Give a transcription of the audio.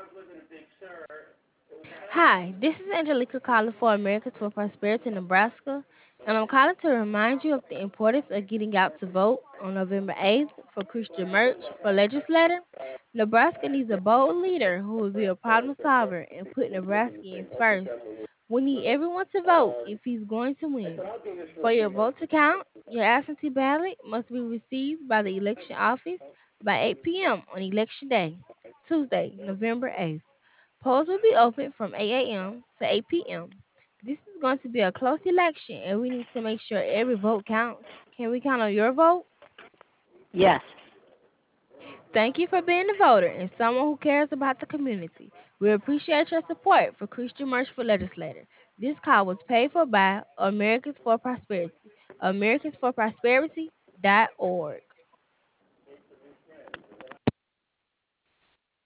Hi, this is Angelica calling for Americans for Prosperity in Nebraska, and I'm calling to remind you of the importance of getting out to vote on November 8th for Christian Merch for legislator. Nebraska needs a bold leader who will be a problem solver and put Nebraskans first. We need everyone to vote if he's going to win. For your vote to count, your absentee ballot must be received by the election office by 8 p.m. on Election Day, Tuesday, November 8th. Polls will be open from 8 a.m. to 8 p.m. This is going to be a close election, and we need to make sure every vote counts. Can we count on your vote? Yes. Thank you for being a voter and someone who cares about the community. We appreciate your support for Christian Merch for Legislator. This call was paid for by Americans for Prosperity. Americans for Prosperity.org.